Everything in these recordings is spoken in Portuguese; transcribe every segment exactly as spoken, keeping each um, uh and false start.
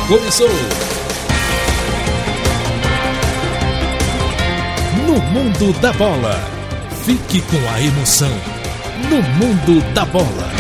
começou. No Mundo da Bola. Fique com a emoção. No Mundo da Bola.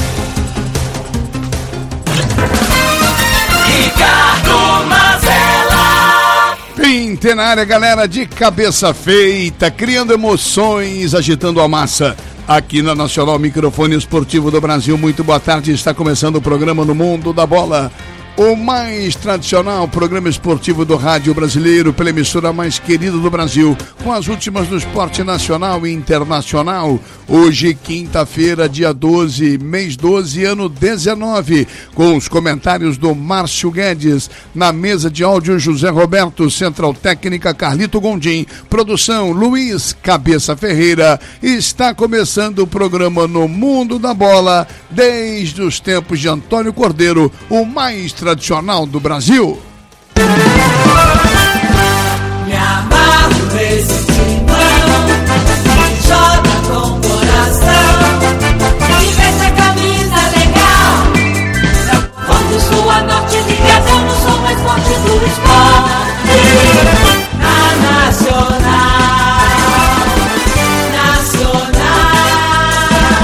Ricardo Mazella. Pinte na área, galera, de cabeça feita, criando emoções, agitando a massa. Aqui na Nacional Microfone Esportivo do Brasil, muito boa tarde, está começando o programa No Mundo da Bola. O mais tradicional programa esportivo do rádio brasileiro, pela emissora mais querida do Brasil, com as últimas do esporte nacional e internacional. Hoje, quinta-feira, dia doze, mês doze, ano dezenove, com os comentários do Márcio Guedes, na mesa de áudio José Roberto, Central Técnica Carlito Gondim, produção Luiz Cabeça Ferreira. Está começando o programa No Mundo da Bola, desde os tempos de Antônio Cordeiro, o mais tradicional do Brasil. Me amarro nesse timão, que joga com coração, e veste a camisa legal. Quando sou a norte ligada, eu não sou mais forte do esporte. Na Nacional, Nacional,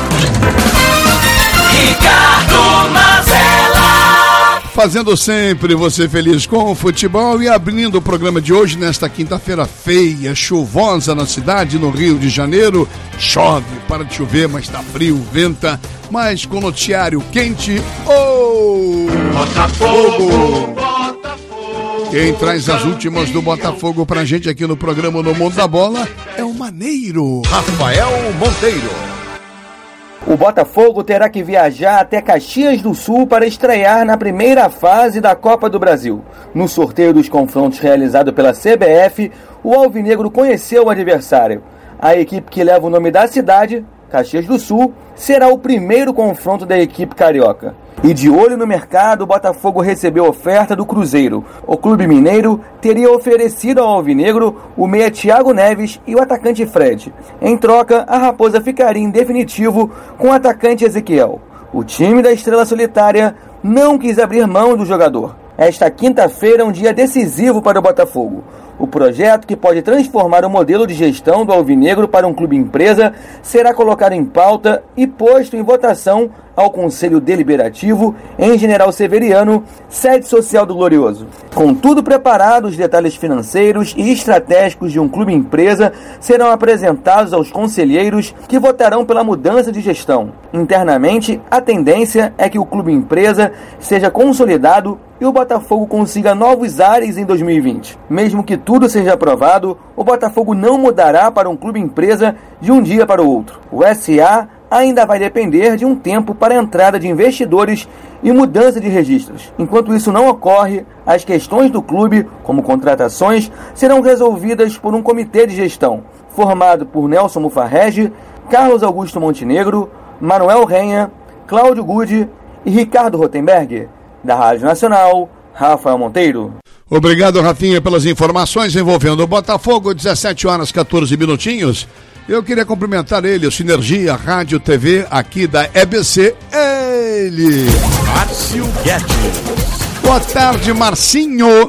Ricardo Mazella. Fazendo sempre você feliz com o futebol e abrindo o programa de hoje nesta quinta-feira feia, chuvosa na cidade, no Rio de Janeiro. Chove, para de chover, mas tá frio, venta, mas com noticiário quente. Oh! Botafogo! Botafogo! Quem traz as últimas do Botafogo pra gente aqui no programa No Mundo da Bola é o Maneiro, Rafael Monteiro. O Botafogo terá que viajar até Caxias do Sul para estrear na primeira fase da Copa do Brasil. No sorteio dos confrontos realizado pela C B F, o alvinegro conheceu o adversário. A equipe que leva o nome da cidade, Caxias do Sul, será o primeiro confronto da equipe carioca. E de olho no mercado, o Botafogo recebeu oferta do Cruzeiro. O clube mineiro teria oferecido ao alvinegro o meia Thiago Neves e o atacante Fred. Em troca, a Raposa ficaria em definitivo com o atacante Ezequiel. O time da Estrela Solitária não quis abrir mão do jogador. Esta quinta-feira é um dia decisivo para o Botafogo. O projeto, que pode transformar o modelo de gestão do alvinegro para um clube empresa, será colocado em pauta e posto em votação ao Conselho Deliberativo em General Severiano, sede social do Glorioso. Com tudo preparado, os detalhes financeiros e estratégicos de um clube empresa serão apresentados aos conselheiros, que votarão pela mudança de gestão. Internamente, a tendência é que o clube empresa seja consolidado e o Botafogo consiga novos ares em dois mil e vinte. Mesmo que tudo seja aprovado, o Botafogo não mudará para um clube empresa de um dia para o outro. O S A ainda vai depender de um tempo para a entrada de investidores e mudança de registros. Enquanto isso não ocorre, as questões do clube, como contratações, serão resolvidas por um comitê de gestão, formado por Nelson Mufarrege, Carlos Augusto Montenegro, Manuel Renha, Cláudio Gude e Ricardo Rotenberg. Da Rádio Nacional, Rafael Monteiro. Obrigado, Rafinha, pelas informações envolvendo o Botafogo, dezessete horas, quatorze minutinhos. Eu queria cumprimentar ele, o Sinergia Rádio T V, aqui da E B C, ele, Márcio Guedes. Boa tarde, Marcinho.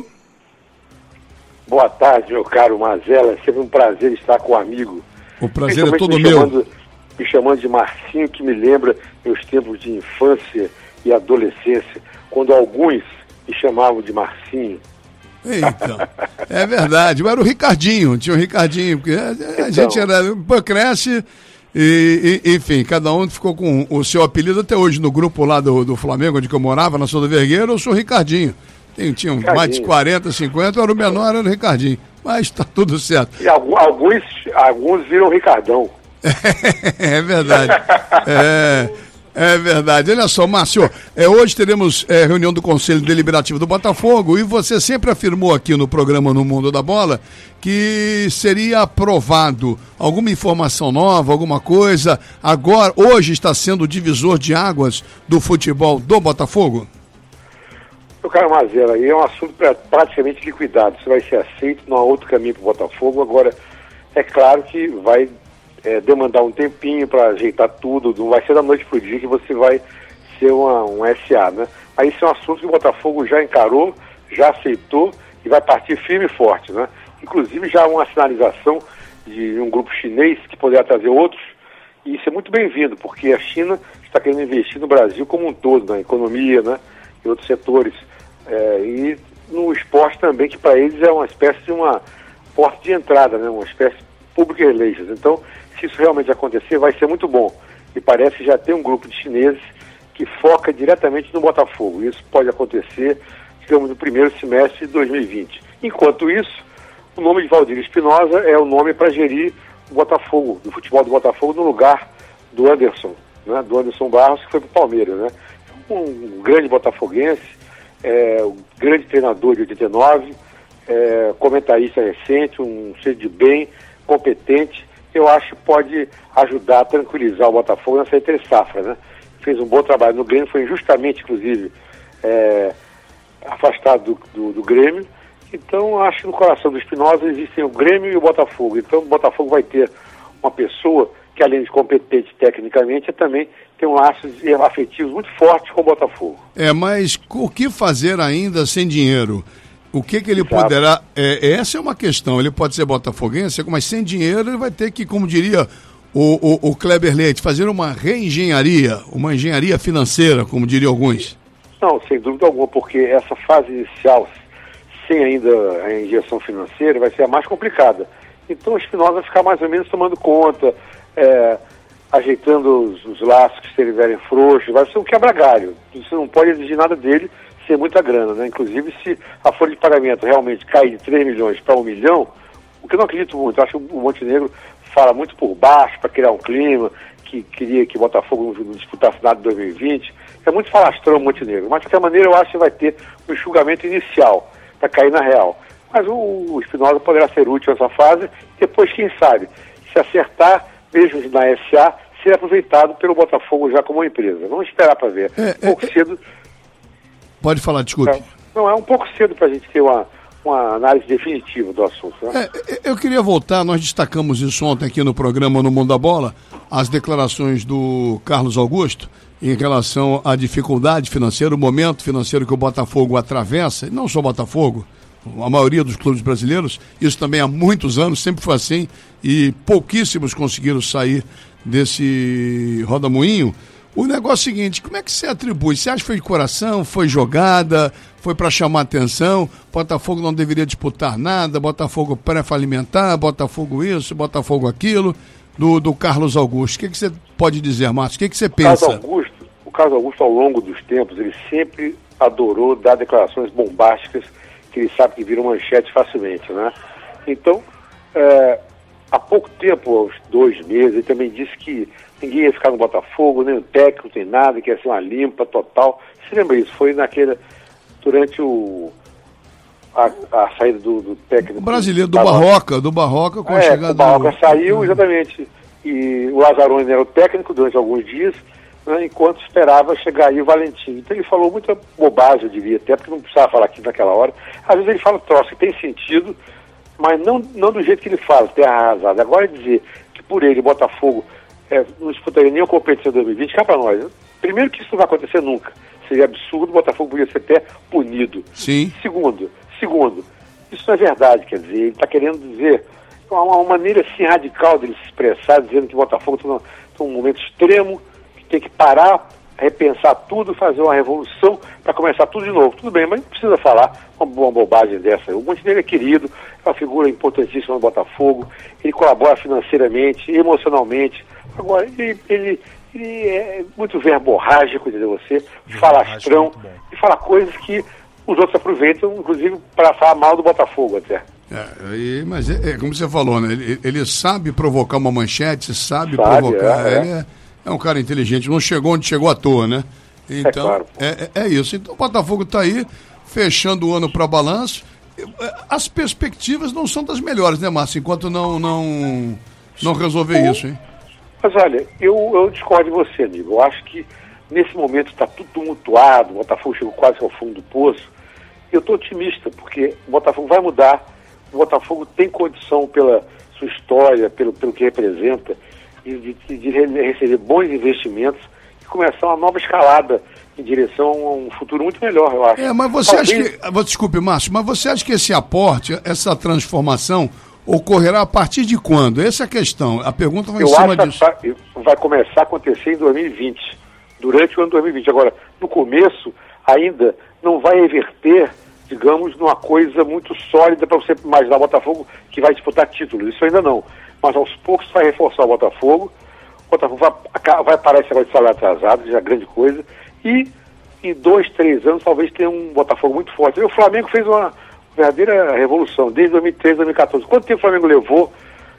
Boa tarde, meu caro Mazella, é sempre um prazer estar com um amigo. O prazer é todo me meu. Chamando, me chamando de Marcinho, que me lembra meus tempos de infância e adolescência, quando alguns me chamavam de Marcinho. Então, é verdade, mas era o Ricardinho, tinha o Ricardinho, porque a, a então, gente era, cresce e, e, enfim, cada um ficou com o seu apelido. Até hoje no grupo lá do, do Flamengo, onde que eu morava, na Souza Vergueira, eu sou o Ricardinho. Tem, tinha Ricardinho. Mais de quarenta, cinquenta, eu era o menor, era o Ricardinho, mas tá tudo certo. E alguns, alguns viram Ricardão. É verdade, é... É verdade. Olha só, Márcio, é, hoje teremos é, reunião do Conselho Deliberativo do Botafogo e você sempre afirmou aqui no programa No Mundo da Bola que seria aprovado alguma informação nova, alguma coisa. Agora, hoje está sendo o divisor de águas do futebol do Botafogo? Meu caro Mazella, aí é um assunto pra, praticamente liquidado. Isso vai ser aceito, não há outro caminho para o Botafogo. Agora, é claro que vai é, demandar um tempinho para ajeitar tudo. Não vai ser da noite para o dia que você vai ser uma, um S A, né? Aí isso é um assunto que o Botafogo já encarou, já aceitou e vai partir firme e forte, né? Inclusive já há uma sinalização de um grupo chinês que poderá trazer outros, e isso é muito bem-vindo, porque a China está querendo investir no Brasil como um todo, na economia, né? Em outros setores, é, e no esporte também, que para eles é uma espécie de uma porta de entrada, né? Uma espécie de public relations. Então, se isso realmente acontecer, vai ser muito bom. E parece já ter um grupo de chineses que foca diretamente no Botafogo. Isso pode acontecer, digamos, no primeiro semestre de dois mil e vinte. Enquanto isso, o nome de Valdir Espinosa é o nome para gerir o Botafogo, o futebol do Botafogo, no lugar do Anderson, né? Do Anderson Barros, que foi para o Palmeiras, né? Um grande botafoguense, é, um grande treinador de oitenta e nove, é, comentarista recente, um ser de bem, competente. Eu acho que pode ajudar a tranquilizar o Botafogo nessa entre-safra, né? Fez um bom trabalho no Grêmio, foi injustamente, inclusive, é, afastado do, do, do Grêmio. Então, acho que no coração do Espinosa existem o Grêmio e o Botafogo. Então, o Botafogo vai ter uma pessoa que, além de competente tecnicamente, também tem um laço afetivo muito forte com o Botafogo. É, mas o que fazer ainda sem dinheiro? O que que ele Exato. poderá... É, essa é uma questão. Ele pode ser botafoguense, mas sem dinheiro ele vai ter que, como diria o, o, o Kleber Leite, fazer uma reengenharia, uma engenharia financeira, como diriam alguns. Não, sem dúvida alguma, porque essa fase inicial, sem ainda a injeção financeira, vai ser a mais complicada. Então o Espinosa vai ficar mais ou menos tomando conta, é, ajeitando os, os laços que se estiverem frouxos, vai ser um quebra-galho. Você não pode exigir nada dele sem muita grana, né? Inclusive, se a folha de pagamento realmente cair de três milhões para um milhão, o que eu não acredito muito, eu acho que o Montenegro fala muito por baixo para criar um clima, que queria que o Botafogo não disputasse nada em dois mil e vinte. É muito falastrão o Montenegro, mas de qualquer maneira eu acho que vai ter um enxugamento inicial para cair na real. Mas o, o Espinosa poderá ser útil nessa fase, depois, quem sabe, se acertar, mesmo na S A, ser aproveitado pelo Botafogo já como uma empresa. Vamos esperar para ver. É, um pouco é, cedo. Pode falar, desculpe. É, não, é um pouco cedo para a gente ter uma, uma análise definitiva do assunto. Né? É, eu queria voltar, nós destacamos isso ontem aqui no programa No Mundo da Bola, as declarações do Carlos Augusto em relação à dificuldade financeira, o momento financeiro que o Botafogo atravessa, e não só o Botafogo, a maioria dos clubes brasileiros, isso também há muitos anos, sempre foi assim, e pouquíssimos conseguiram sair desse rodamuinho. O negócio é o seguinte, como é que você atribui? Você acha que foi de coração, foi jogada, foi para chamar atenção, Botafogo não deveria disputar nada, Botafogo pré-falimentar, Botafogo isso, Botafogo aquilo, do, do Carlos Augusto. O que, que você pode dizer, Márcio? O que, que você pensa? O Carlos Augusto, o Carlos Augusto, ao longo dos tempos, ele sempre adorou dar declarações bombásticas que ele sabe que viram manchete facilmente, né? Então, é, há pouco tempo, aos dois meses, ele também disse que ninguém ia ficar no Botafogo, nem o técnico, nem nada, que ia ser uma limpa total. Você lembra isso? Foi naquele, durante o, a, a saída do, do técnico. O brasileiro, do Barroca, do Barroca com é, a chegada o Barroca do... saiu, exatamente. E o Lazzaroni era o técnico durante alguns dias, né, enquanto esperava chegar aí o Valentim. Então ele falou muita bobagem, eu diria, até porque não precisava falar aqui naquela hora. Às vezes ele fala troço que tem sentido, mas não, não do jeito que ele fala, terra arrasada. Agora dizer que por ele, Botafogo, é, não disputaria nem a competição de dois mil e vinte, cá para nós. Primeiro que isso não vai acontecer nunca. Seria absurdo, o Botafogo podia ser até punido. Sim. Segundo, segundo, isso não é verdade, quer dizer, ele está querendo dizer, uma, uma maneira assim radical dele se expressar, dizendo que o Botafogo está num, tá num momento extremo, que tem que parar, repensar tudo, fazer uma revolução para começar tudo de novo. Tudo bem, mas não precisa falar uma, uma bobagem dessa. O Montenegro é querido, é uma figura importantíssima no Botafogo, ele colabora financeiramente, emocionalmente. Agora, ele, ele, ele é muito verborrágico, entendeu? Você, falastrão, e fala coisas que os outros aproveitam, inclusive, para falar mal do Botafogo até. É, e, mas é, é como você falou, né? Ele, ele sabe provocar uma manchete, sabe, sabe provocar. É, é. Ele é, é um cara inteligente, não chegou onde chegou à toa, né? Então, é, claro, é, é isso. Então o Botafogo está aí, fechando o ano para balanço. As perspectivas não são das melhores, né, Márcio? Enquanto não, não, não resolver isso, hein? Mas olha, eu, eu discordo de você, amigo. Eu acho que nesse momento está tudo tumultuado, o Botafogo chegou quase ao fundo do poço. Eu estou otimista, porque o Botafogo vai mudar. O Botafogo tem condição, pela sua história, pelo, pelo que representa, de, de, de receber bons investimentos. e começar uma nova escalada em direção a um futuro muito melhor, eu acho. É, mas você Talvez... acha que... Desculpe, Márcio, mas você acha que esse aporte, essa transformação, ocorrerá a partir de quando? Essa é a questão. A pergunta vai eu em cima acho disso. Que vai começar a acontecer em dois mil e vinte, durante o ano dois mil e vinte. Agora, no começo, ainda não vai reverter, digamos, numa coisa muito sólida para você imaginar o Botafogo que vai disputar títulos. Isso ainda não. Mas aos poucos vai reforçar o Botafogo. O Botafogo vai, vai parar esse negócio de salário atrasado, já é grande coisa. E em dois, três anos, talvez tenha um Botafogo muito forte. E o Flamengo fez uma verdadeira revolução, desde dois mil e treze, dois mil e quatorze. Quanto tempo o Flamengo levou?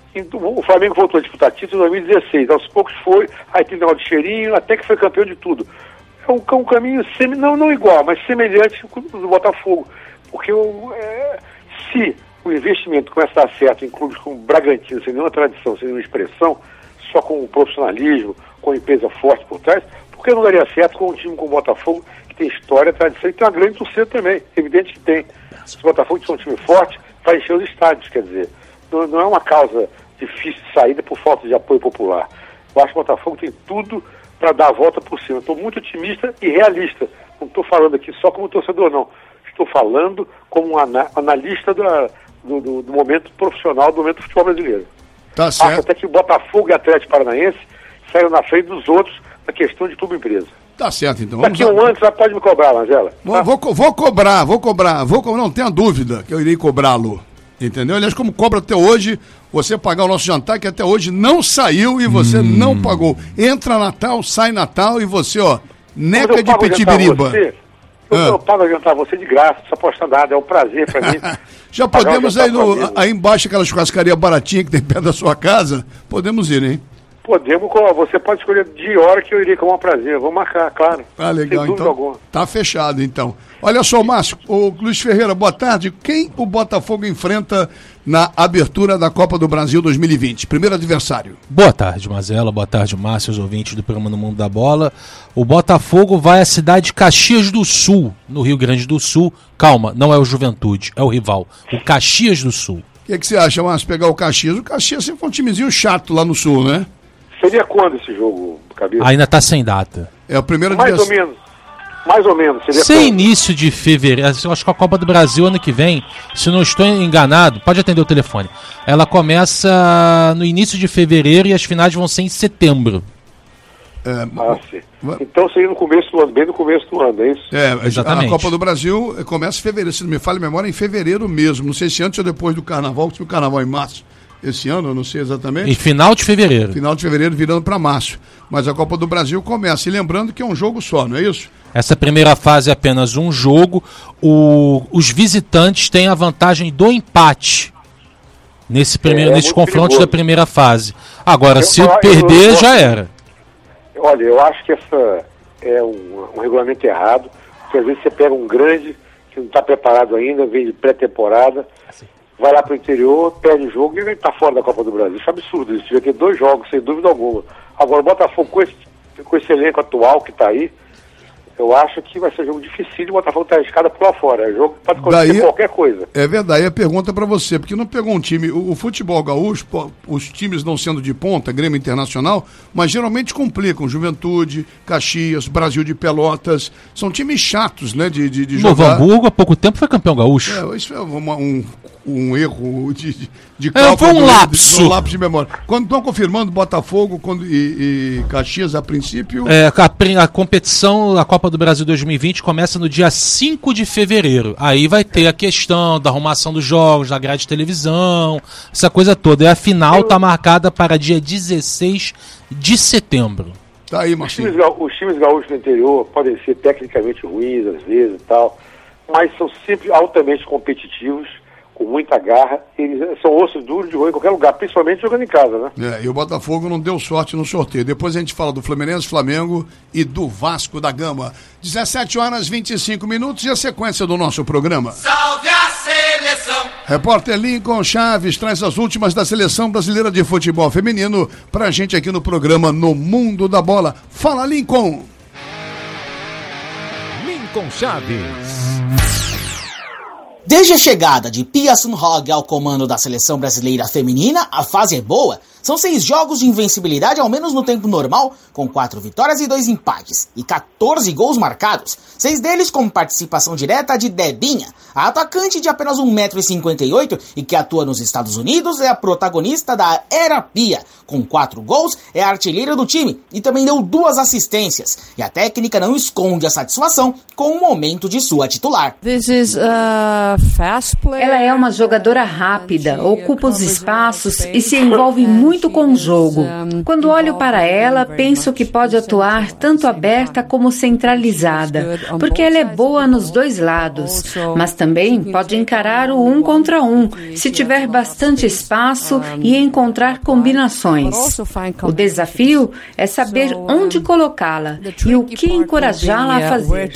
O Flamengo voltou a disputar título em dois mil e dezesseis. Aos poucos foi, aí tem um negócio de cheirinho, até que foi campeão de tudo. É um, um caminho, semi, não, não igual, mas semelhante do Botafogo. Porque o, é, se o investimento começa a dar certo em clubes como o Bragantino, sem nenhuma tradição, sem nenhuma expressão, só com profissionalismo, com empresa forte por trás, por que não daria certo com um time como o Botafogo, que tem história, tradição e tem uma grande torcida também? Evidente que tem. Se o Botafogo tiver um time forte, vai encher os estádios, quer dizer. Não, não é uma causa difícil de saída por falta de apoio popular. Eu acho que o Botafogo tem tudo para dar a volta por cima. Estou muito otimista e realista. Não estou falando aqui só como torcedor, não. Estou falando como um ana- analista da, do, do, do momento profissional, do momento do futebol brasileiro. Tá certo. Acho até que o Botafogo e o Atlético Paranaense saíram na frente dos outros na questão de clube-empresa. Tá certo, então. Vamos Daqui a um ano você pode me cobrar, Manzella. Vou, Tá? vou, co- vou cobrar, vou cobrar, vou co- não tenha dúvida que eu irei cobrá-lo, entendeu? Aliás, como cobra até hoje, você pagar o nosso jantar, que até hoje não saiu e você Hum. não pagou. Entra Natal, sai Natal e você, ó, Mas neca eu de pago adiantar petibiriba. você, Eu, Ah. eu pago adiantar você de graça, não precisa apostar nada, é um prazer pra mim. Já Pagar o podemos jantar aí, com no, amigo. aí embaixo, aquela churrascaria baratinha que tem perto da sua casa, podemos ir, hein? Podemos, você pode escolher dia e hora que eu iria com um prazer. Eu vou marcar, claro. Ah, legal, Sem dúvida então. alguma. Tá fechado, então. Olha só, Márcio, o Luiz Ferreira, boa tarde. Quem o Botafogo enfrenta na abertura da Copa do Brasil dois mil e vinte? Primeiro adversário. Boa tarde, Mazela. Boa tarde, Márcio, os ouvintes do programa No Mundo da Bola. O Botafogo vai à cidade de Caxias do Sul, no Rio Grande do Sul. Calma, não é o Juventude, é o rival. O Caxias do Sul. O que, que você acha, Márcio, pegar o Caxias? O Caxias sempre foi um timezinho chato lá no Sul, né? Seria quando esse jogo, Cabeça? Ainda está sem data. É o primeiro Mais ou adversário. menos. Mais ou menos. Seria Sem quando? início de fevereiro, eu acho que a Copa do Brasil ano que vem, se não estou enganado, pode atender o telefone. Ela começa no início de fevereiro e as finais vão ser em setembro. É, Ah, sim. Então seria no começo do ano, bem no começo do ano, é isso? é, Exatamente. a Copa do Brasil começa em fevereiro, se não me falha a memória, em fevereiro mesmo. Não sei se antes ou depois do Carnaval, se o Carnaval é em março esse ano, eu não sei exatamente. Em final de fevereiro. Final de fevereiro virando para março. Mas a Copa do Brasil começa. E lembrando que é um jogo só, não é isso? Essa primeira fase é apenas um jogo. O- os visitantes têm a vantagem do empate nesse primeiro, É, é nesses muito confrontos perigoso. da primeira fase. Agora, Eu- se eu- eu- perder, eu- já era. Olha, eu acho que essa é um, um regulamento errado, porque às vezes você pega um grande que não está preparado ainda, vem de pré-temporada, vai lá para o interior, perde o jogo e ele está fora da Copa do Brasil. Isso é absurdo, isso devia ter dois jogos, sem dúvida alguma. Agora, o Botafogo, com esse, com esse elenco atual que está aí, eu acho que vai ser um jogo difícil, o Botafogo está arriscado por lá fora. É um jogo que pode acontecer Daí- qualquer coisa. É verdade. E a pergunta para você, porque não pegou um time. O, o futebol gaúcho, pô, os times não sendo de ponta, Grêmio Internacional, mas geralmente complicam. Juventude, Caxias, Brasil de Pelotas. São times chatos, né? De, de, de Novo jogar. Hamburgo, há pouco tempo, foi campeão gaúcho. É, isso é uma- um, um erro de, de, de É, foi um do- lapso. Um lapso de memória. Quando estão confirmando Botafogo quando, e, e Caxias a princípio. É, a, pri- a competição, a Copa do Brasil dois mil e vinte, começa no dia cinco de fevereiro. Aí vai ter a questão da arrumação dos jogos, da grade de televisão, essa coisa toda. E a final está marcada para dia dezesseis de setembro. Tá aí, Os times, Marcinho. gaú- os times gaúchos do interior podem ser tecnicamente ruins às vezes e tal, mas são sempre altamente competitivos, com muita garra. Eles são ossos duros de roer em qualquer lugar, principalmente jogando em casa, né? É, e o Botafogo não deu sorte no sorteio. Depois a gente fala do Fluminense, Flamengo e do Vasco da Gama. dezessete horas e vinte e cinco minutos e a sequência do nosso programa. Salve a seleção! Repórter Lincoln Chaves traz as últimas da Seleção Brasileira de Futebol Feminino pra gente aqui no programa No Mundo da Bola. Fala, Lincoln! Lincoln Chaves. Desde a chegada de Pia Sundhage ao comando da seleção brasileira feminina, a fase é boa. São seis jogos de invencibilidade, ao menos no tempo normal, com quatro vitórias e dois empates, e quatorze gols marcados, seis deles com participação direta de Debinha. A atacante de apenas um metro e cinquenta e oito e que atua nos Estados Unidos é a protagonista da Era Pia. Com quatro gols, é a artilheira do time e também deu duas assistências. E a técnica não esconde a satisfação com o momento de sua titular. This is a fast player. Ela é uma jogadora rápida, ocupa os espaços e se envolve muito com o jogo. Quando olho para ela, penso que pode atuar tanto aberta como centralizada, porque ela é boa nos dois lados, mas também pode encarar o um contra um, se tiver bastante espaço e encontrar combinações. O desafio é saber onde colocá-la e o que encorajá-la a fazer.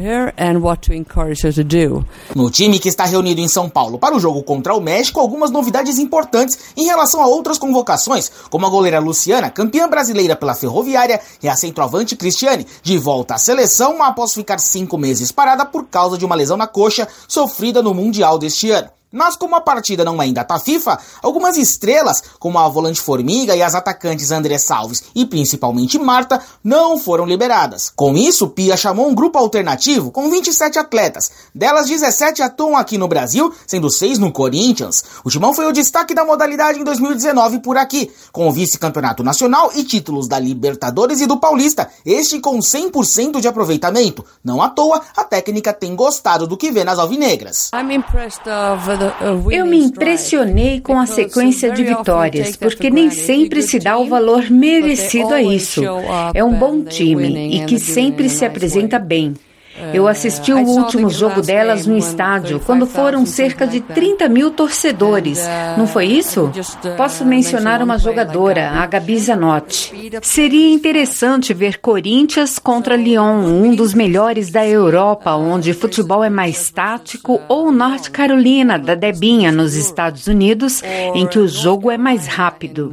No time que está reunido em São Paulo para o jogo contra o México, algumas novidades importantes em relação a outras convocações, como a goleira Luciana, campeã brasileira pela Ferroviária, e a centroavante Cristiane, de volta à seleção após ficar cinco meses parada por causa de uma lesão na coxa sofrida no Mundial deste ano. Mas como a partida não é em data FIFA, algumas estrelas, como a volante Formiga e as atacantes André Salves e principalmente Marta, não foram liberadas. Com isso, Pia chamou um grupo alternativo com vinte e sete atletas. Delas, dezessete atuam aqui no Brasil, sendo seis no Corinthians. O Timão foi o destaque da modalidade em dois mil e dezenove por aqui, com o vice-campeonato nacional e títulos da Libertadores e do Paulista, este com cem por cento de aproveitamento. Não à toa, a técnica tem gostado do que vê nas alvinegras. I'm impressed of the Eu me impressionei com a sequência de vitórias, porque nem sempre se dá o valor merecido a isso. É um bom time e que sempre se apresenta bem. Eu assisti o último jogo delas no estádio, quando foram cerca de trinta mil torcedores. Não foi isso? Posso mencionar uma jogadora, a Gabi Zanotti. Seria interessante ver Corinthians contra Lyon, um dos melhores da Europa, onde o futebol é mais tático, ou North Carolina, da Debinha, nos Estados Unidos, em que o jogo é mais rápido.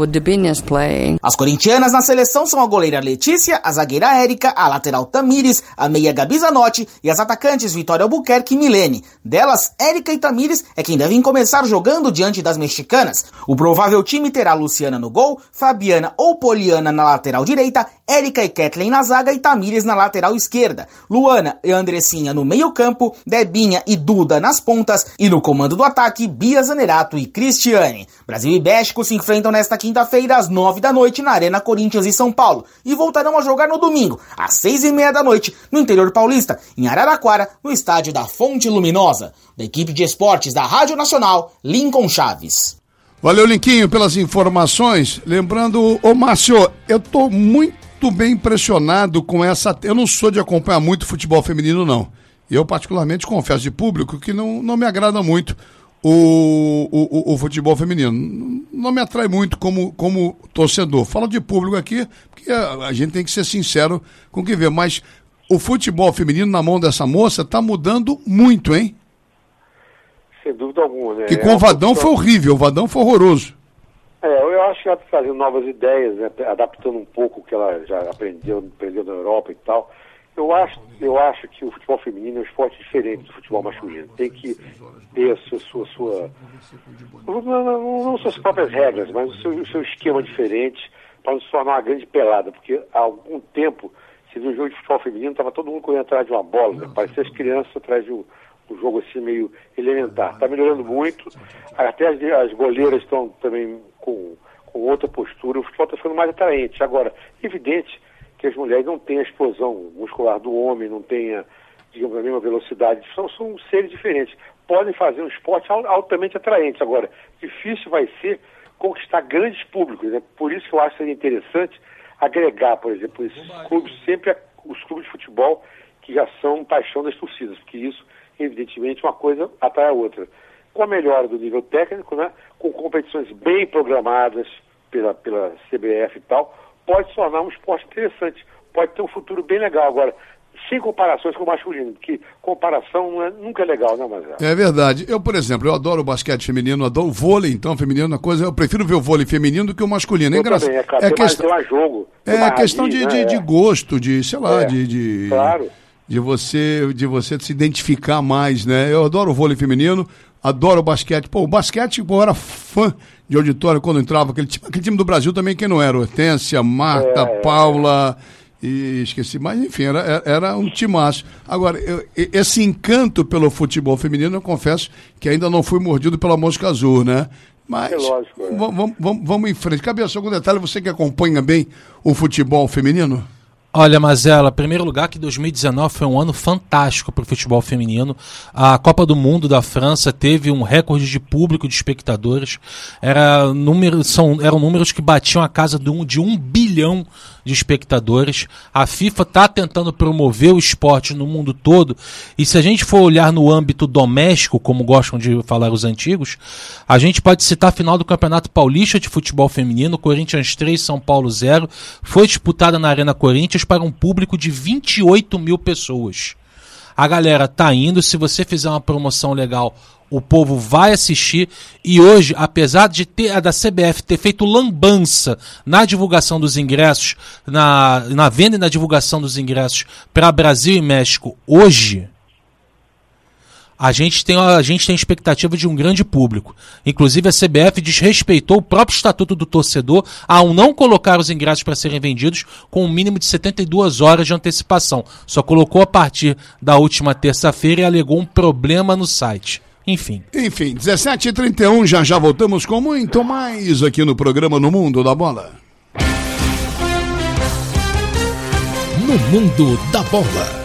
As corintianas na seleção são a goleira Letícia, a zagueira Érica, a lateral Tamires, a meia Gabi Zanotti e as atacantes Vitória Albuquerque e Milene. Delas, Érica e Tamires é quem devem começar jogando diante das mexicanas. O provável time terá Luciana no gol, Fabiana ou Poliana na lateral direita, Érica e Kathleen na zaga e Tamires na lateral esquerda, Luana e Andressinha no meio campo, Debinha e Duda nas pontas e no comando do ataque, Bia Zanerato e Cristiane. Brasil e México se enfrentam nesta quinta-feira às nove da noite na Arena Corinthians em São Paulo e voltarão a jogar no domingo às seis e meia da noite no interior paulista, em Araraquara, no estádio da Fonte Luminosa. Da equipe de esportes da Rádio Nacional, Lincoln Chaves. Valeu, Linquinho, pelas informações. Lembrando, ô Márcio, eu tô muito bem impressionado com essa... Eu não sou de acompanhar muito futebol feminino, não. Eu, particularmente, confesso de público que não, não me agrada muito o, o, o futebol feminino. Não me atrai muito como, como torcedor. Falo de público aqui, porque a, a gente tem que ser sincero com o que vê, mas... O futebol feminino na mão dessa moça tá mudando muito, hein? Sem dúvida alguma, né? Que com o Vadão foi horrível, o Vadão foi horroroso. É, eu acho que ela está fazendo novas ideias, né? Adaptando um pouco o que ela já aprendeu, aprendeu na Europa e tal. Eu acho, eu acho que o futebol feminino é um esporte diferente do futebol masculino. Tem que ter a sua... sua, sua não, não, não suas próprias regras, mas o seu, o seu esquema diferente para não se tornar uma grande pelada, porque há algum tempo... No jogo de futebol feminino, estava todo mundo correndo atrás de uma bola, né? Parecia as crianças atrás de um, um jogo assim meio elementar. Está melhorando muito, até as, as goleiras estão também com, com outra postura, o futebol está ficando mais atraente. Agora, evidente que as mulheres não têm a explosão muscular do homem, não têm, a, digamos, a mesma velocidade, são, são seres diferentes. Podem fazer um esporte altamente atraente. Agora, difícil vai ser conquistar grandes públicos, né? Por isso que eu acho que seria interessante agregar, por exemplo, esses clubes, sempre os clubes de futebol que já são paixão das torcidas, porque isso, evidentemente, uma coisa atrai a outra. Com a melhora do nível técnico, né, com competições bem programadas pela, pela C B F e tal, pode se tornar um esporte interessante, pode ter um futuro bem legal. Agora, sem comparações com o masculino, porque comparação não é, nunca é legal, né, Marcelo? É verdade. Eu, por exemplo, eu adoro o basquete feminino, adoro o vôlei, então, feminino, uma coisa, eu prefiro ver o vôlei feminino do que o masculino. É engraçado. É, é, questão, mais, jogo, é a questão de, né? de, de gosto, de, sei lá, é, de, de... Claro. de você, de você se identificar mais, né? Eu adoro o vôlei feminino, adoro o basquete. Pô, o basquete, pô, eu era fã de auditório quando entrava. Aquele time, aquele time do Brasil também, quem não era? Hortência, Marta, é, Paula, e esqueci, mas enfim, era, era um timaço. Agora, eu, esse encanto pelo futebol feminino, eu confesso que ainda não fui mordido pela mosca azul, né? Mas é lógico, é. vamos, vamos, vamos em frente. Cabeça, algum detalhe, você que acompanha bem o futebol feminino? Olha, Mazela, em primeiro lugar que dois mil e dezenove foi um ano fantástico para o futebol feminino. A Copa do Mundo da França teve um recorde de público, de espectadores. Era número, são, eram números que batiam a casa de um, de um bilhão de espectadores. A FIFA está tentando promover o esporte no mundo todo. E se a gente for olhar no âmbito doméstico, como gostam de falar os antigos, a gente pode citar a final do Campeonato Paulista de Futebol Feminino, Corinthians três, São Paulo zero. Foi disputada na Arena Corinthians para um público de vinte e oito mil pessoas. A galera tá indo, se você fizer uma promoção legal, o povo vai assistir. E hoje, apesar de ter a da C B F ter feito lambança na divulgação dos ingressos, na, na venda e na divulgação dos ingressos para Brasil e México hoje, a gente tem a gente tem expectativa de um grande público. Inclusive a C B F desrespeitou o próprio estatuto do torcedor ao não colocar os ingressos para serem vendidos com um mínimo de setenta e duas horas de antecipação. Só colocou a partir da última terça-feira e alegou um problema no site. Enfim. Enfim, dezessete e trinta e um, já já voltamos com muito mais aqui no programa No Mundo da Bola. No Mundo da Bola.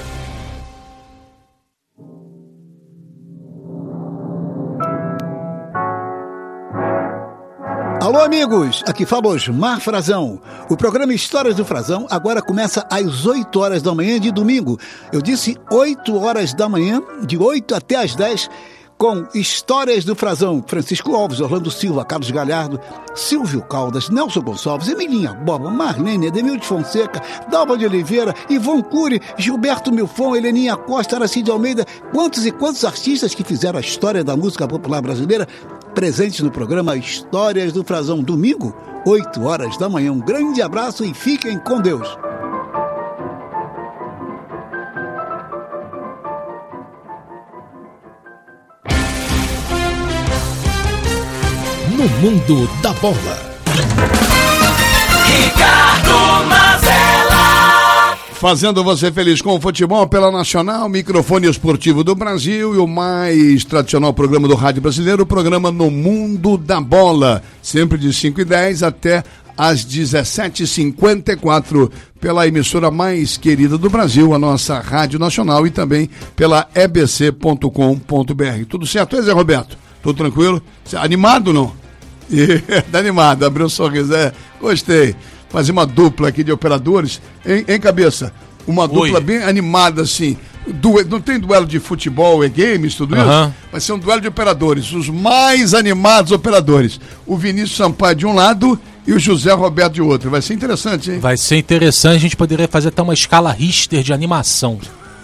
Alô, amigos, aqui fala Osmar Frazão. O programa Histórias do Frazão agora começa às oito horas da manhã de domingo. Eu disse oito horas da manhã, de oito até às dez, com Histórias do Frazão. Francisco Alves, Orlando Silva, Carlos Galhardo, Silvio Caldas, Nelson Gonçalves, Emilinha Boba, Marlene, Edemilde Fonseca, Dalva de Oliveira, Ivon Cury, Gilberto Milfon, Heleninha Costa, Aracide Almeida. Quantos e quantos artistas que fizeram a história da música popular brasileira presentes no programa Histórias do Frazão, domingo, oito horas da manhã. Um grande abraço e fiquem com Deus. No Mundo da Bola. Ricardo Mazella. Fazendo você feliz com o futebol pela Nacional, microfone esportivo do Brasil e o mais tradicional programa do rádio brasileiro, o programa No Mundo da Bola, sempre de cinco e dez até às dezessete e cinquenta e quatro, pela emissora mais querida do Brasil, a nossa Rádio Nacional, e também pela e b c ponto com ponto b r. Tudo certo, hein, Zé Roberto? Tudo tranquilo? Animado, não? Tá animado, abriu um sorriso, é, gostei. Fazer uma dupla aqui de operadores, em, em cabeça, uma dupla Oi. bem animada, assim. Du... Não tem duelo de futebol e games, tudo uhum. isso? Vai ser um duelo de operadores, os mais animados operadores. O Vinícius Sampaio de um lado e o José Roberto de outro. Vai ser interessante, hein? Vai ser interessante, a gente poderia fazer até uma escala Richter de animação.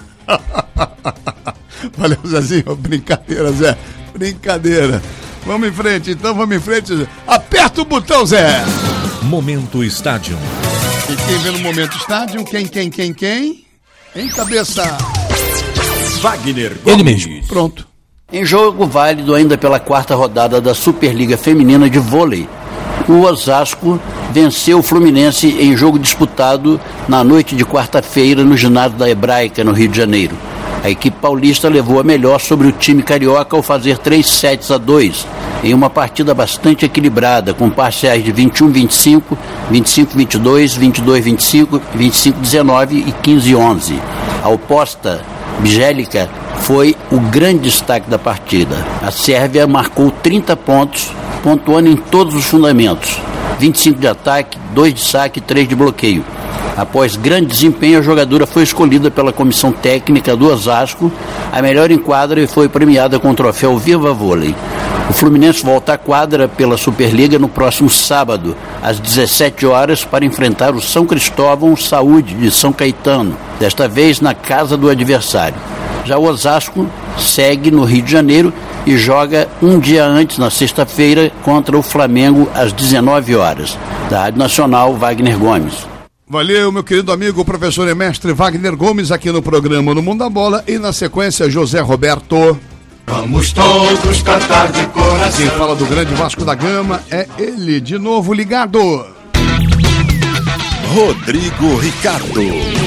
Valeu, Zezinho, brincadeira, Zé, brincadeira. Vamos em frente, então vamos em frente, Zé. Aperta o botão, Zé. Momento Estádio. E quem vê no Momento Estádio? Quem, quem, quem, quem? Em cabeça. Wagner Gomes. Ele mesmo. Pronto. Em jogo válido ainda pela quarta rodada da Superliga Feminina de Vôlei, o Osasco venceu o Fluminense em jogo disputado na noite de quarta-feira no ginásio da Hebraica, no Rio de Janeiro. A equipe paulista levou a melhor sobre o time carioca ao fazer três sets a dois, em uma partida bastante equilibrada, com parciais de vinte e um a vinte e cinco, vinte e cinco a vinte e dois, vinte e dois a vinte e cinco, vinte e cinco a dezenove e quinze a onze. A oposta, Bjelica, foi o grande destaque da partida. A Sérvia marcou trinta pontos, pontuando em todos os fundamentos: vinte e cinco de ataque, dois de saque e três de bloqueio. Após grande desempenho, a jogadora foi escolhida pela comissão técnica do Osasco a melhor em quadra e foi premiada com o troféu Viva Vôlei. O Fluminense volta à quadra pela Superliga no próximo sábado, às dezessete horas, para enfrentar o São Cristóvão Saúde de São Caetano, desta vez na casa do adversário. Já o Osasco segue no Rio de Janeiro e joga um dia antes, na sexta-feira, contra o Flamengo às dezenove horas. Da Rádio Nacional, Wagner Gomes. Valeu, meu querido amigo, professor e mestre Wagner Gomes, aqui no programa No Mundo da Bola. E na sequência, José Roberto. Vamos todos cantar de coração. Quem fala do grande Vasco da Gama é ele, de novo ligado. Rodrigo Ricardo.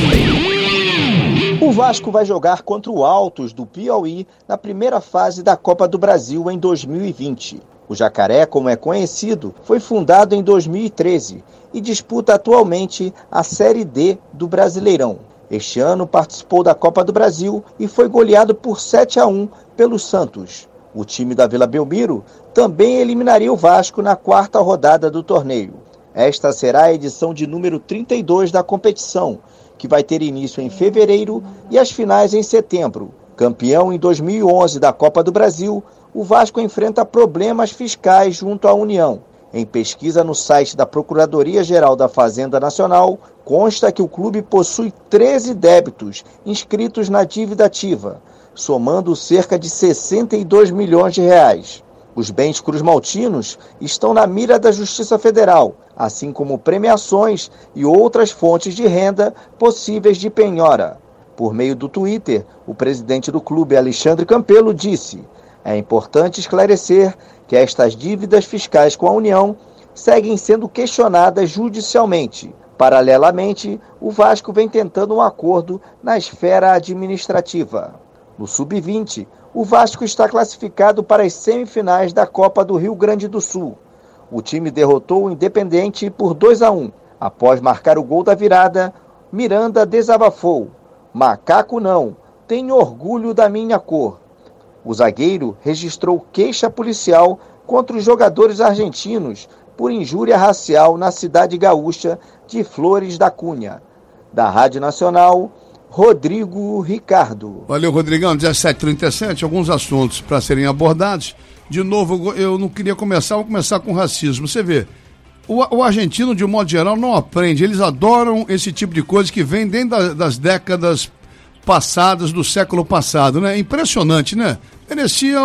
O Vasco vai jogar contra o Altos do Piauí na primeira fase da Copa do Brasil em dois mil e vinte. O Jacaré, como é conhecido, foi fundado em dois mil e treze e disputa atualmente a Série D do Brasileirão. Este ano participou da Copa do Brasil e foi goleado por sete a um pelo Santos. O time da Vila Belmiro também eliminaria o Vasco na quarta rodada do torneio. Esta será a edição de número trinta e dois da competição, que vai ter início em fevereiro e as finais em setembro. Campeão em dois mil e onze da Copa do Brasil, o Vasco enfrenta problemas fiscais junto à União. Em pesquisa no site da Procuradoria-Geral da Fazenda Nacional, consta que o clube possui treze débitos inscritos na dívida ativa, somando cerca de sessenta e dois milhões de reais. Os bens cruzmaltinos estão na mira da Justiça Federal, assim como premiações e outras fontes de renda possíveis de penhora. Por meio do Twitter, o presidente do clube, Alexandre Campelo, disse: é importante esclarecer que estas dívidas fiscais com a União seguem sendo questionadas judicialmente. Paralelamente, o Vasco vem tentando um acordo na esfera administrativa. No sub vinte, o Vasco está classificado para as semifinais da Copa do Rio Grande do Sul. O time derrotou o Independente por dois a um. Após marcar o gol da virada, Miranda desabafou: macaco não, tenho orgulho da minha cor. O zagueiro registrou queixa policial contra os jogadores argentinos por injúria racial na cidade gaúcha de Flores da Cunha. Da Rádio Nacional, Rodrigo Ricardo. Valeu, Rodrigão. dezessete e trinta e sete, alguns assuntos para serem abordados. De novo, eu não queria começar, vou começar com racismo. Você vê, o, o argentino, de um modo geral, não aprende. Eles adoram esse tipo de coisa que vem dentro da, das décadas passadas, do século passado, né? Impressionante, né? Merecia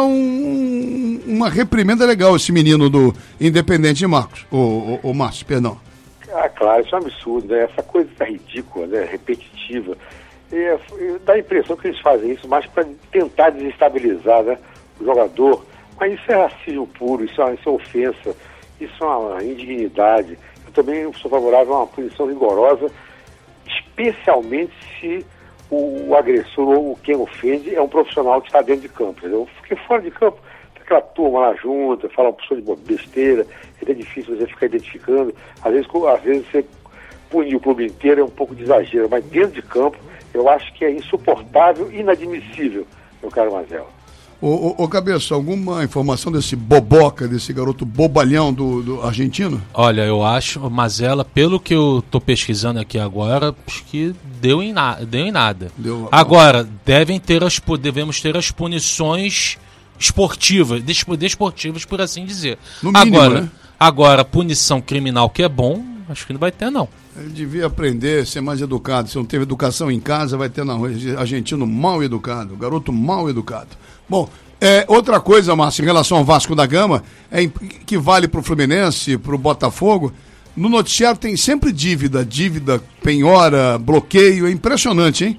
um, uma reprimenda legal esse menino do Independente, Marcos, o, o, o Márcio, perdão. Ah, claro, isso é um absurdo, né? Essa coisa tá ridícula, né? Repetitiva. E, e dá a impressão que eles fazem isso mais para tentar desestabilizar, né, o jogador. Mas isso é racismo puro, isso é, isso é ofensa, isso é uma indignidade. Eu também sou favorável a uma punição rigorosa, especialmente se o, o agressor ou quem ofende é um profissional que está dentro de campo. Entendeu? Porque fora de campo, tem aquela turma lá junta, fala uma pessoa de besteira, é difícil você ficar identificando. Às vezes, às vezes você punir o clube inteiro é um pouco de exagero, mas dentro de campo eu acho que é insuportável, inadmissível, meu caro Mazella. Ô, ô, ô Cabeça, alguma informação desse boboca, desse garoto bobalhão do, do argentino? Olha, eu acho, Mazella, pelo que eu tô pesquisando aqui agora, acho que deu em, na, deu em nada. Deu, agora, devem ter as, devemos ter as punições esportivas, desportivas, por assim dizer. No mínimo, agora, né? Agora, punição criminal que é bom, acho que não vai ter, não. Ele devia aprender, ser mais educado. Se não teve educação em casa, vai ter na rua. Argentino mal educado, garoto mal educado. Bom, é, outra coisa, Márcio, em relação ao Vasco da Gama, é, que vale para o Fluminense, para o Botafogo, no noticiário tem sempre dívida, dívida, penhora, bloqueio, é impressionante, hein?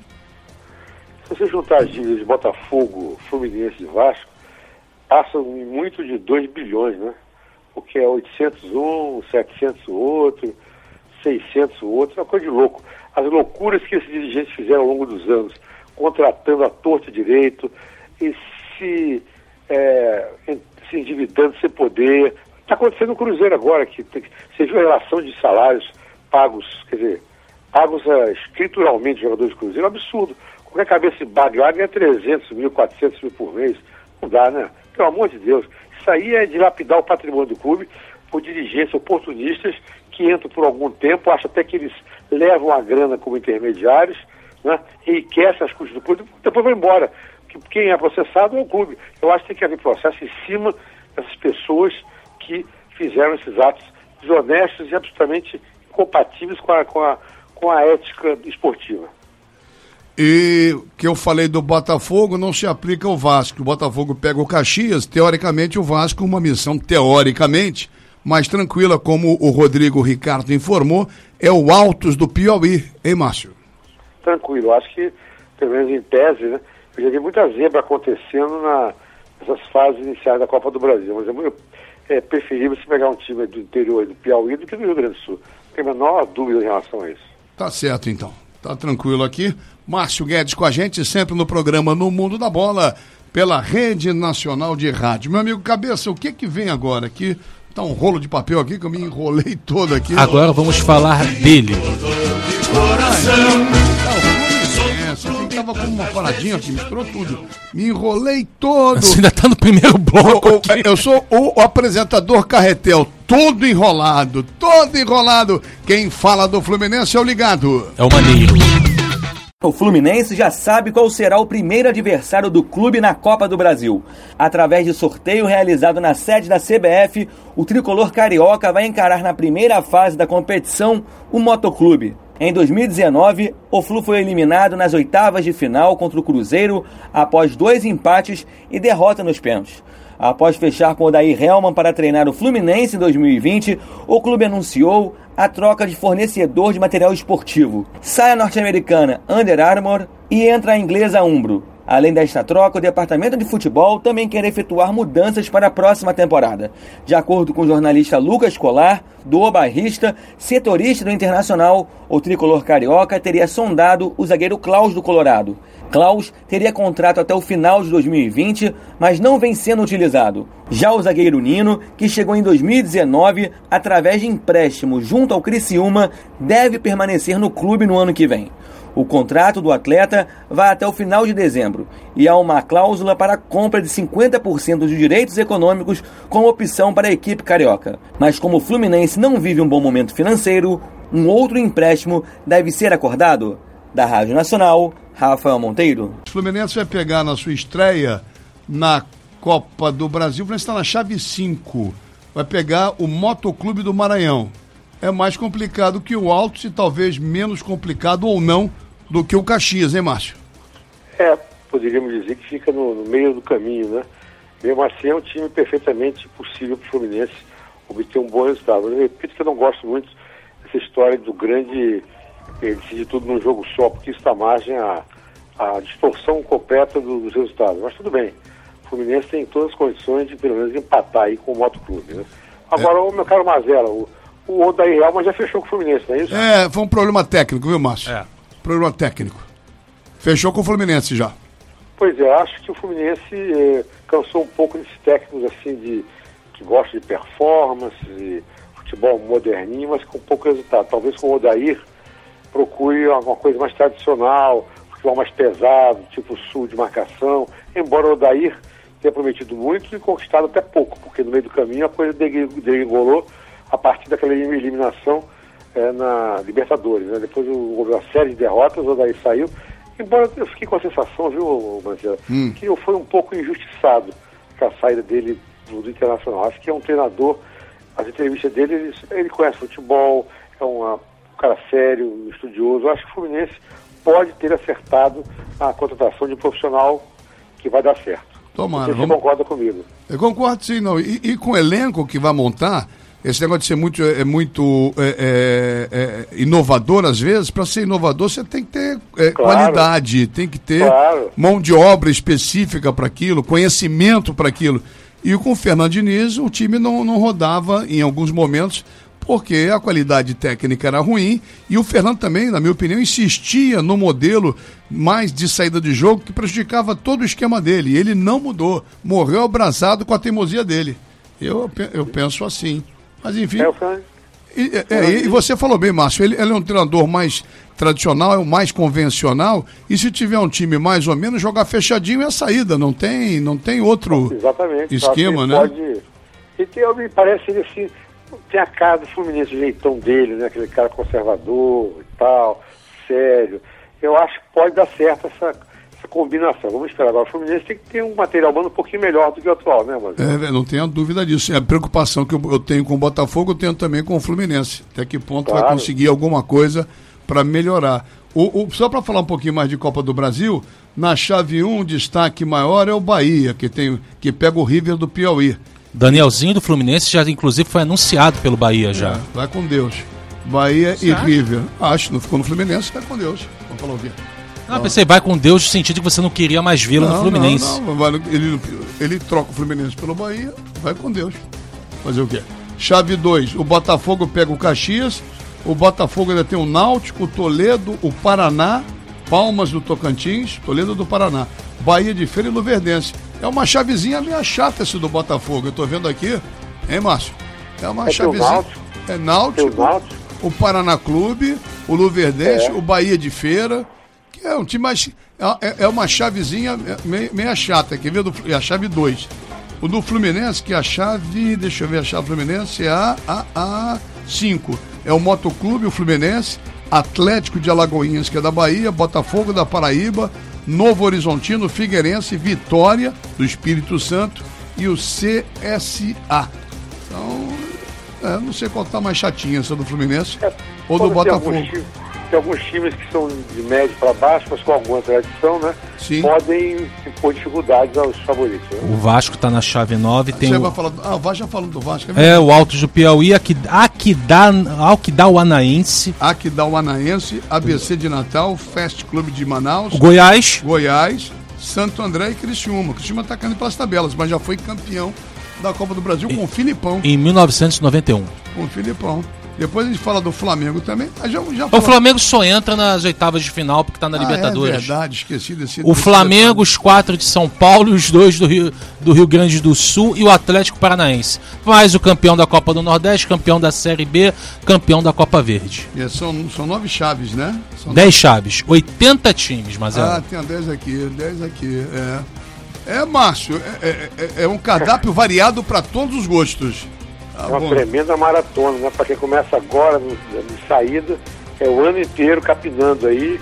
Se você juntar as dívidas de Botafogo, Fluminense e Vasco, passam muito de dois bilhões, né? Porque é oitocentos um, setecentos o outro, seiscentos o outro, é uma coisa de louco. As loucuras que esses dirigentes fizeram ao longo dos anos, contratando a torta direito, e se, é, se endividando sem poder. Está acontecendo no Cruzeiro agora, que tem, você viu a relação de salários pagos, quer dizer, pagos uh, escrituralmente jogadores do Cruzeiro, é um absurdo. Qualquer cabeça de bagre lá ganha trezentos mil, quatrocentos mil por mês. Não dá, né? Pelo amor de Deus. Isso aí é dilapidar o patrimônio do clube por dirigentes oportunistas que entram por algum tempo, acham até que eles levam a grana como intermediários, né? Enriquecem as custas do clube, depois vão embora. Quem é processado é o clube. Eu acho que tem que haver processo em cima dessas pessoas que fizeram esses atos desonestos e absolutamente incompatíveis com a, com a, com a ética esportiva. E que eu falei do Botafogo não se aplica ao Vasco. O Botafogo pega o Caxias, teoricamente o Vasco uma missão teoricamente mais tranquila, como o Rodrigo Ricardo informou, é o Altos do Piauí, hein, Márcio? Tranquilo, acho que, pelo menos em tese, né, eu já vi muita zebra acontecendo na, nessas fases iniciais da Copa do Brasil, mas é muito é, preferível se pegar um time do interior do Piauí do que do Rio Grande do Sul. Não tem a menor dúvida em relação a isso. Tá certo, então. Tá tranquilo aqui. Márcio Guedes com a gente, sempre no programa No Mundo da Bola, pela Rede Nacional de Rádio. Meu amigo Cabeça, o que que vem agora aqui? Tá um rolo de papel aqui que eu me enrolei todo aqui. Agora vamos falar dele. Você tava com uma paradinha aqui, misturou tudo. Me enrolei todo. Você ainda tá no primeiro bloco. Eu, eu, eu sou o, o apresentador Carretel, todo enrolado, todo enrolado. Quem fala do Fluminense é o Ligado. É o Maneiro. O Fluminense já sabe qual será o primeiro adversário do clube na Copa do Brasil. Através de sorteio realizado na sede da C B F, o tricolor carioca vai encarar na primeira fase da competição o Motoclube. Em dois mil e dezenove, o Flu foi eliminado nas oitavas de final contra o Cruzeiro após dois empates e derrota nos pênaltis. Após fechar com o Odair Hellmann para treinar o Fluminense em dois mil e vinte, o clube anunciou a troca de fornecedor de material esportivo. Sai a norte-americana Under Armour e entra a inglesa Umbro. Além desta troca, o departamento de futebol também quer efetuar mudanças para a próxima temporada. De acordo com o jornalista Lucas Colar, do O Bairrista, setorista do Internacional, o tricolor carioca teria sondado o zagueiro Klaus do Colorado. Klaus teria contrato até o final de dois mil e vinte, mas não vem sendo utilizado. Já o zagueiro Nino, que chegou em dois mil e dezenove através de empréstimo junto ao Criciúma, deve permanecer no clube no ano que vem. O contrato do atleta vai até o final de dezembro e há uma cláusula para a compra de cinquenta por cento dos direitos econômicos com opção para a equipe carioca. Mas como o Fluminense não vive um bom momento financeiro, um outro empréstimo deve ser acordado. Da Rádio Nacional, Rafael Monteiro. O Fluminense vai pegar na sua estreia na Copa do Brasil, o Fluminense está na chave cinco, vai pegar o Motoclube do Maranhão. É mais complicado que o Altos e talvez menos complicado ou não do que o Caxias, hein, Márcio? É, poderíamos dizer que fica no, no meio do caminho, né? Mesmo assim, é um time perfeitamente possível para o Fluminense obter um bom resultado. Eu repito que eu não gosto muito dessa história do grande eh, decidir tudo num jogo só, porque isso dá margem à, à distorção completa do, dos resultados. Mas tudo bem, o Fluminense tem todas as condições de, pelo menos, empatar aí com o Motoclube, né? Agora, é. o meu caro Mazella, o, o Odair Hellmann já fechou com o Fluminense, não é isso? É, foi um problema técnico, viu, Márcio? É. Problema técnico. Fechou com o Fluminense já. Pois é, acho que o Fluminense eh, cansou um pouco desses técnicos assim de que gostam de performance, de futebol moderninho, mas com pouco resultado. Talvez com o Odair procure alguma coisa mais tradicional, futebol mais pesado, tipo sul de marcação, embora o Odair tenha prometido muito e conquistado até pouco, porque no meio do caminho a coisa degringolou a partir daquela eliminação É, na Libertadores, né? Depois houve uma série de derrotas, o Odair saiu, embora eu fiquei com a sensação, viu, Marcelo, hum. que eu fui um pouco injustiçado com a saída dele do, do Internacional. Acho que é um treinador, as entrevistas dele, ele, ele conhece futebol, é uma, um cara sério, estudioso. Eu acho que o Fluminense pode ter acertado a contratação de um profissional que vai dar certo. Tomara. Você vamos... concorda comigo? Eu concordo, sim, não. E, e com o elenco que vai montar, esse negócio de ser muito, é, muito é, é, inovador, às vezes, para ser inovador você tem que ter é, claro. qualidade, tem que ter claro. mão de obra específica para aquilo, conhecimento para aquilo. E com o Fernando Diniz, o time não, não rodava em alguns momentos, porque a qualidade técnica era ruim, e o Fernando também, na minha opinião, insistia no modelo mais de saída de jogo que prejudicava todo o esquema dele. E ele não mudou, morreu abrasado com a teimosia dele. Eu, eu penso assim. Mas enfim, é, e, é, e você falou bem, Márcio, ele, ele é um treinador mais tradicional, é o mais convencional, e se tiver um time mais ou menos, jogar fechadinho é a saída, não tem, não tem outro Exatamente, esquema, né? Pode... E tem, me parece ele assim, tem a cara do Fluminense, o jeitão dele, né? Aquele cara conservador e tal, sério. Eu acho que pode dar certo essa... essa combinação. Vamos esperar agora. O Fluminense tem que ter um material humano um pouquinho melhor do que o atual, né, mas é, não tenho dúvida disso. É a preocupação que eu tenho com o Botafogo, eu tenho também com o Fluminense. Até que ponto claro. vai conseguir alguma coisa para melhorar. O, o, só para falar um pouquinho mais de Copa do Brasil, na chave um, o destaque maior é o Bahia, que, tem, que pega o River do Piauí. Danielzinho do Fluminense já, inclusive, foi anunciado pelo Bahia já. É, vai com Deus. Bahia Você e acha? River. Acho, não ficou no Fluminense, vai com Deus. Vamos falar o quê? Não, pensei, vai com Deus no sentido que você não queria mais vê-lo no Fluminense. Não, não, vai- ele, ele troca o Fluminense pelo Bahia, vai com Deus. Fazer o quê? Chave dois, o Botafogo pega o Caxias, o Botafogo ainda tem o Náutico, o Toledo, o Paraná, Palmas do Tocantins, Toledo do Paraná, Bahia de Feira e Luverdense. É uma chavezinha meio chata esse do Botafogo, eu tô vendo aqui, hein, Márcio? É uma É teu chavezinha. Náutico. É Náutico, Teu Náutico. o Paraná Clube, o Luverdense, É. o Bahia de Feira, que é um time mais. É, é uma chavezinha meio, meio chata, quer ver? Do, é a chave dois. O do Fluminense, que é a chave. Deixa eu ver a chave Fluminense, é a, a, a cinco. É o Motoclube, o Fluminense, Atlético de Alagoinhas, que é da Bahia, Botafogo da Paraíba, Novo Horizontino, Figueirense, Vitória do Espírito Santo e o C S A. Então, é, não sei qual tá mais chatinha, essa do Fluminense ou do Quando tem Botafogo. alguns times- Tem alguns times que são de médio para baixo, mas com alguma tradição, né? Sim. Podem impor dificuldades aos favoritos. Né? O Vasco tá na chave nove, tem Você o, vai falar. do- Ah, o Vasco já falando do Vasco. é, o Altos do Piauí, aqui, aqui dá, aqui dá o Anaense, Aquidauanaense, A B C de Natal, Fast Clube de Manaus, o Goiás, Goiás, Santo André e Criciúma. Criciúma tá caindo pelas tabelas, mas já foi campeão da Copa do Brasil com o Filipão. em mil novecentos e noventa e um. Com o Filipão. Depois a gente fala do Flamengo também. Mas já, já O fala- Flamengo só entra nas oitavas de final porque tá na Ah, Libertadores. É verdade, esqueci desse. O desse Flamengo, os quatro de São Paulo, os dois do Rio, do Rio Grande do Sul e o Atlético Paranaense. Mais o campeão da Copa do Nordeste, campeão da Série B, campeão da Copa Verde. detalhe. É, são, são nove chaves, né? São Dez chaves, oitenta times, mas Ah, é. tem dez aqui, dez aqui, é. É, Márcio, é, é- é- é um cardápio variado para todos os gostos. Tá É uma bom. tremenda maratona, né? Para quem começa agora, no- de saída, é o ano inteiro capinando aí,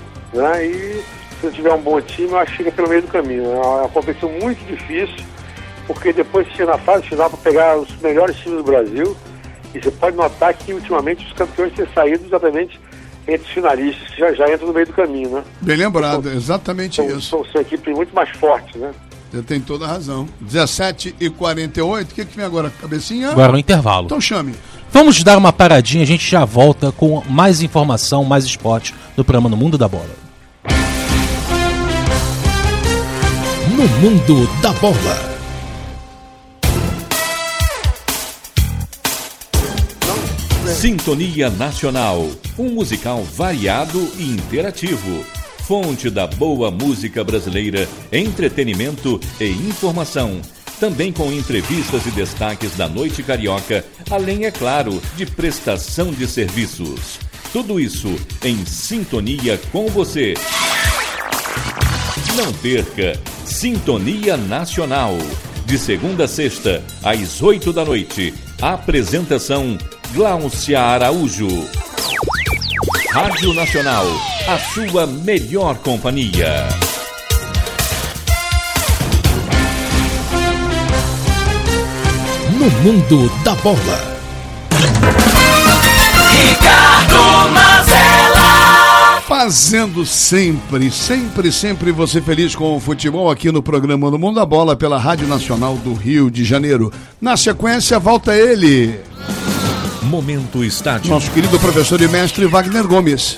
né? E se não tiver um bom time, eu acho que fica pelo meio do caminho. É uma competição muito difícil, porque depois chega na fase final para pegar os melhores times do Brasil, e você pode notar que ultimamente os campeões têm saído exatamente entre os finalistas, que já, já entram no meio do caminho, né? Bem lembrado, exatamente São, isso. são, são equipes muito mais fortes, né? Você tem toda a razão. dezessete e quarenta e oito, o que, que vem agora? Cabecinha? Agora o intervalo. Então chame. Vamos dar uma paradinha, a gente já volta com mais informação, mais esporte no programa No Mundo da Bola. No Mundo da Bola. Sintonia Nacional, um musical variado e interativo. Fonte da boa música brasileira, entretenimento e informação. Também com entrevistas e destaques da noite carioca, além, é claro, de prestação de serviços. Tudo isso em sintonia com você. Não perca Sintonia Nacional. De segunda a sexta, às oito da noite. Apresentação Gláucia Araújo. Rádio Nacional, a sua melhor companhia. No Mundo da Bola. Ricardo Mazella. Fazendo sempre, sempre, sempre você feliz com o futebol aqui no programa No Mundo da Bola pela Rádio Nacional do Rio de Janeiro. Na sequência, volta ele, Momento Estádio. nosso querido professor e mestre Wagner Gomes.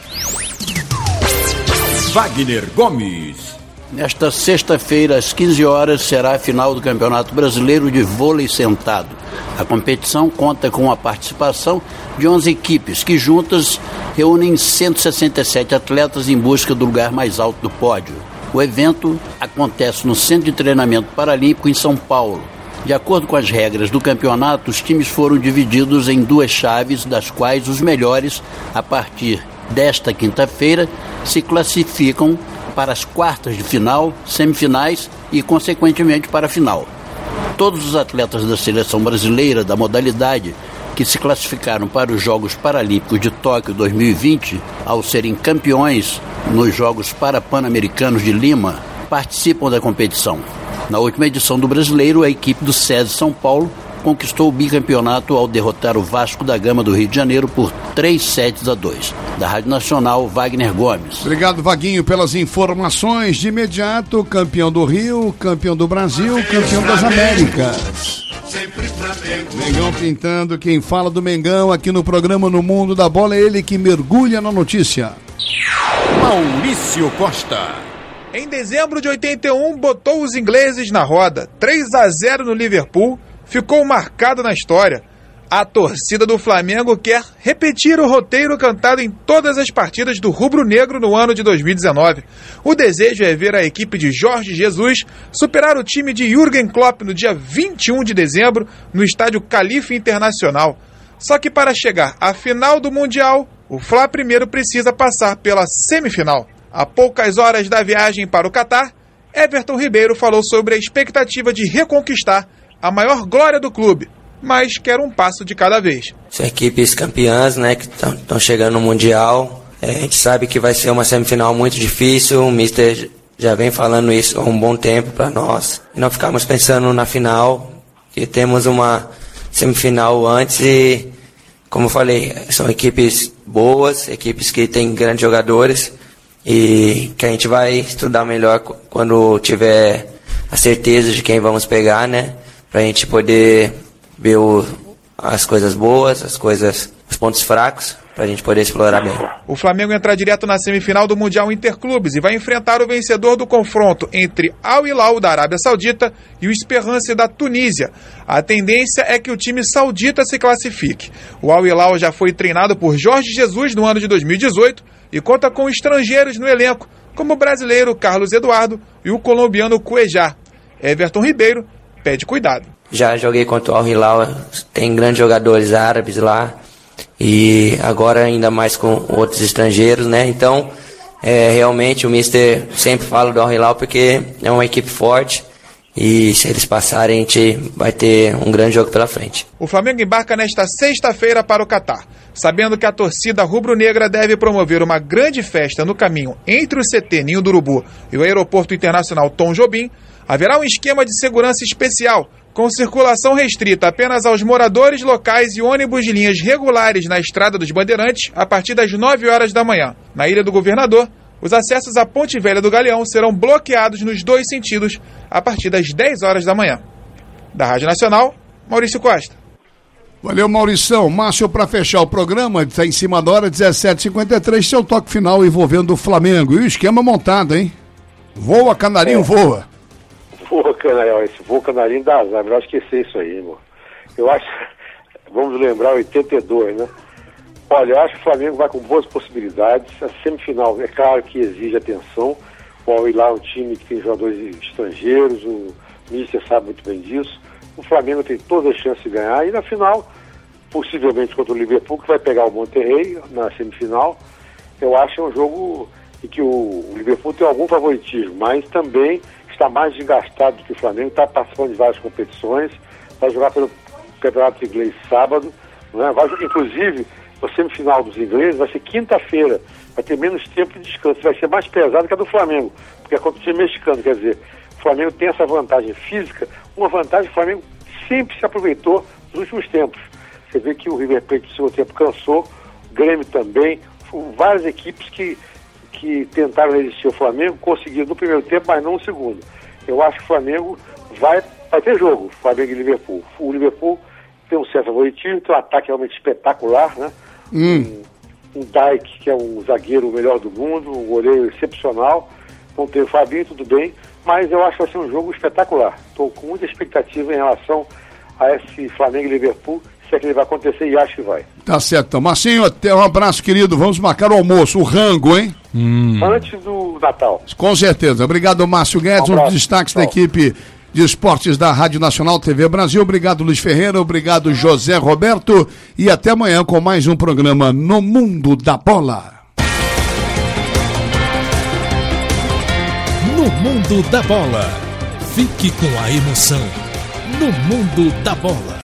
Wagner Gomes. Nesta sexta-feira, às quinze horas, será a final do Campeonato Brasileiro de Vôlei Sentado. A competição conta com a participação de onze equipes, que juntas reúnem cento e sessenta e sete atletas em busca do lugar mais alto do pódio. O evento acontece no Centro de Treinamento Paralímpico em São Paulo. De acordo com as regras do campeonato, os times foram divididos em duas chaves, das quais os melhores, a partir desta quinta-feira, se classificam para as quartas de final, semifinais e, consequentemente, para a final. Todos os atletas da seleção brasileira da modalidade que se classificaram para os Jogos Paralímpicos de Tóquio dois mil e vinte, ao serem campeões nos Jogos Parapan-Americanos de Lima, participam da competição. Na última edição do Brasileiro, a equipe do SESI São Paulo conquistou o bicampeonato ao derrotar o Vasco da Gama do Rio de Janeiro por três sets a dois. Da Rádio Nacional, Wagner Gomes. Obrigado, Vaguinho, pelas informações. De imediato, campeão do Rio, campeão do Brasil, campeão das Américas. sempre Flamengo. Mengão pintando, quem fala do Mengão aqui no programa No Mundo da Bola é ele que mergulha na notícia. Maurício Costa. Em dezembro de oitenta e um, botou os ingleses na roda. três a zero no Liverpool, ficou marcado na história. A torcida do Flamengo quer repetir o roteiro cantado em todas as partidas do rubro-negro no ano de dois mil e dezenove. O desejo é ver a equipe de Jorge Jesus superar o time de Jürgen Klopp no dia vinte e um de dezembro no estádio Calife Internacional. Só que para chegar à final do Mundial, o Fla primeiro precisa passar pela semifinal. A poucas horas da viagem para o Catar, Everton Ribeiro falou sobre a expectativa de reconquistar a maior glória do clube, mas quer um passo de cada vez. São equipes campeãs, né, que estão chegando no Mundial. É, a gente sabe que vai ser uma semifinal muito difícil. O Mister já vem falando isso há um bom tempo para nós. E não ficamos pensando na final, que temos uma semifinal antes e, como eu falei, são equipes boas, equipes que têm grandes jogadores e que a gente vai estudar melhor quando tiver a certeza de quem vamos pegar, né, pra gente poder ver o, as coisas boas, as coisas, os pontos fracos, pra gente poder explorar bem. O Flamengo entra direto na semifinal do Mundial Interclubes e vai enfrentar o vencedor do confronto entre Al Hilal da Arábia Saudita e o Esperance da Tunísia. A tendência é que o time saudita se classifique. O Al Hilal já foi treinado por Jorge Jesus no ano de dois mil e dezoito e conta com estrangeiros no elenco, como o brasileiro Carlos Eduardo e o colombiano Cuejá. Everton Ribeiro pede cuidado. Já joguei contra o Al Hilal, tem grandes jogadores árabes lá e agora ainda mais com outros estrangeiros, né? Então, é, realmente o Mister sempre fala do Al Hilal porque é uma equipe forte e se eles passarem a gente vai ter um grande jogo pela frente. O Flamengo embarca nesta sexta-feira para o Catar, sabendo que a torcida rubro-negra deve promover uma grande festa no caminho entre o C T Ninho do Urubu e o Aeroporto Internacional Tom Jobim. Haverá um esquema de segurança especial, com circulação restrita apenas aos moradores locais e ônibus de linhas regulares na Estrada dos Bandeirantes a partir das nove horas da manhã. Na Ilha do Governador, os acessos à Ponte Velha do Galeão serão bloqueados nos dois sentidos a partir das dez horas da manhã. Da Rádio Nacional, Maurício Costa. Valeu, Maurição. Márcio, para fechar o programa, está em cima da hora, dezessete e cinquenta e três, seu toque final envolvendo o Flamengo. E o esquema montado, hein? Voa, canarinho, é. voa. Voa, canarinho, esse voa, canarinho dá azar, melhor esquecer isso aí, irmão. Eu acho, vamos lembrar, oitenta e dois, né? Olha, eu acho que o Flamengo vai com boas possibilidades. A semifinal, é claro que exige atenção. O Al Hilal é um time que tem jogadores estrangeiros, o Mister sabe muito bem disso. O Flamengo tem todas as chances de ganhar. E na final, possivelmente contra o Liverpool, que vai pegar o Monterrey na semifinal. Eu acho que é um jogo em que o Liverpool tem algum favoritismo, mas também está mais desgastado do que o Flamengo, está participando de várias competições, vai jogar pelo Campeonato Inglês sábado, não é? Vai, inclusive, a semifinal dos ingleses vai ser quinta-feira, vai ter menos tempo de descanso, vai ser mais pesado que a do Flamengo, porque é contra o time mexicano, quer dizer, o Flamengo tem essa vantagem física, uma vantagem que o Flamengo sempre se aproveitou nos últimos tempos. Você vê que o River Plate no segundo tempo cansou, o Grêmio também, várias equipes que que tentaram resistir ao Flamengo, conseguiram no primeiro tempo, mas não no segundo. Eu acho que o Flamengo vai, vai ter jogo, Flamengo e Liverpool. O Liverpool tem um certo favoritismo, tem um ataque realmente espetacular, né? Hum. Um, um Dijk, que é um zagueiro melhor do mundo, um goleiro excepcional. Não tem o Fabinho, tudo bem, mas eu acho que vai ser um jogo espetacular. Estou com muita expectativa em relação a esse Flamengo e Liverpool, se é que ele vai acontecer, e acho que vai. Tá certo, então. Marcinho, até um abraço, querido. Vamos marcar o almoço, o rango, hein? Hum. Antes do Natal. Com certeza. Obrigado, Márcio Guedes, um, um dos destaques Tchau. da equipe de esportes da Rádio Nacional T V Brasil. Obrigado, Luiz Ferreira. Obrigado, José Roberto. E até amanhã com mais um programa No Mundo da Bola. No Mundo da Bola. Fique com a emoção. No Mundo da Bola.